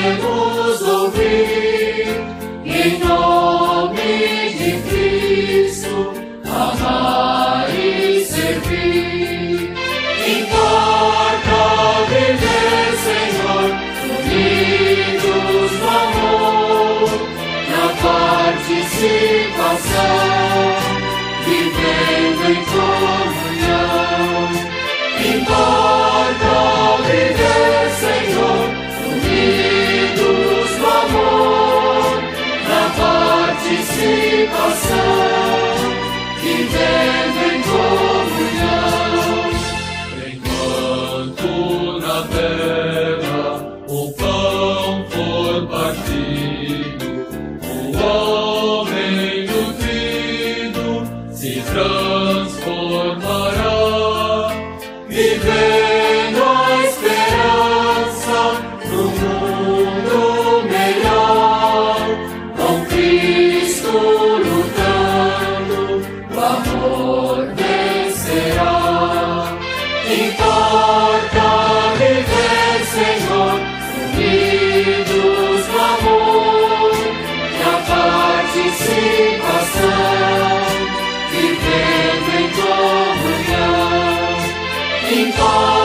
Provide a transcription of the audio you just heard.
queremos ouvir, em nome de Cristo, amar e servir. Importa viver, Senhor, unidos no amor, na participação, vivendo em comunhão. Importa viver, Senhor, unidos no amor, na participação, vivendo em comunhão. Enquanto na terra o pão for partido, o homem nutrido se transformará, vivendo a esperança do mundo melhor, com Cristo lutando, o amor vencerá. Importa viver, Senhor, unidos no amor, na participação, vivendo em comunhão. Importa